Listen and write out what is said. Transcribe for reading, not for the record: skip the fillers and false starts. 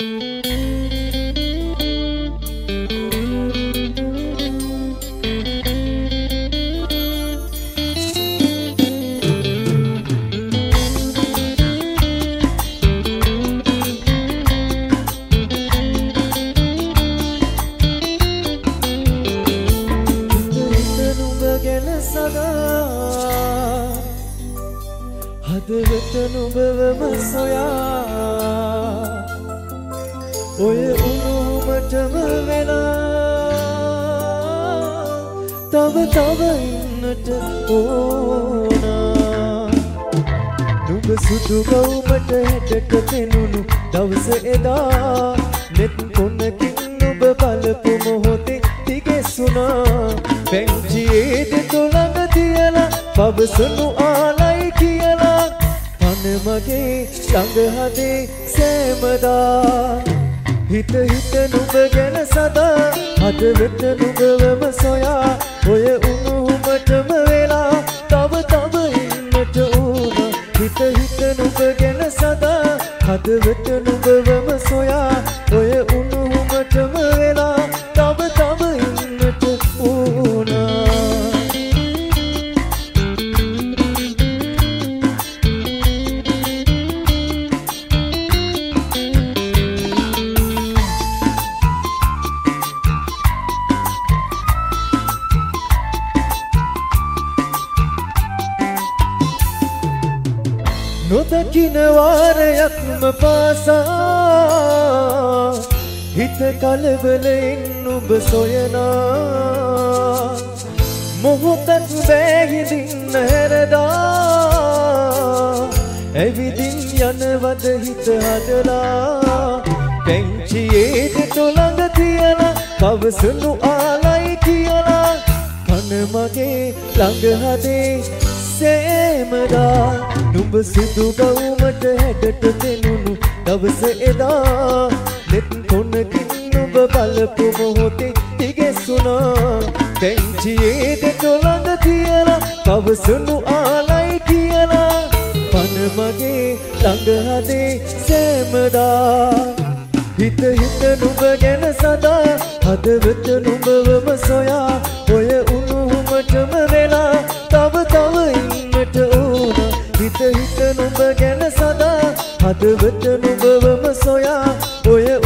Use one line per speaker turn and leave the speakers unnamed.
හදවත නුඹවම සොයා ඔය උණුමටම වෙලා තව ඉන්නට ඕනා නුඹ සුදු ගවුමට හැටට පෙනුණු දවස එදා නෙත් කොනකින් නුඹ බලපු මොහොතේ තිගෙසුණා බෙන්චියේ දෙතොලඟ තියලා පවසනු ආලයි කියලා අන මගේ ළඟ හදේ සෑමදා හිත නුඹ ගැන සදා හදවත නුඹවම සොයා ඔය උණුහුමටම වෙලා තව ඉන්නට ඕන හිත නුඹ ගැන සදා හදවත නුඹවම සොයා ඔය උණුහුමටම වෙලා තව ඉන්නට ඕන නොදකින වාරයක්ම පාසා හිත කලබලෙන් නුඹ සොයනා මොහොතක් බැහැදින්න හැරදා ඇවිදින් යනවද හිත හදලා බෙන්චියේ දෙතොලඟ තියලා පවසනු ආලයි කියලා කන මගේ ළඟ හදේ සෑමදා නුඹ සිදු ගවුමට හැඩට පෙනුණු දවස එදා නෙත් කොනකින් නුඹ බලපු මොහොතේ තිගෙසුණා බෙන්චියේ දෙතොලඟ තියලා පවසනු ආලයි කියලා පන මගේ ළඟ හදේ සෑමදා හිත නුඹ ගැන සදා හදවත නුඹවම සොයා ඔය උණුහුමටම වෙලා තව ඉන්නට ඕන හිත නුඹ ගැන සදා හදවත නුඹවම සොයා ඔය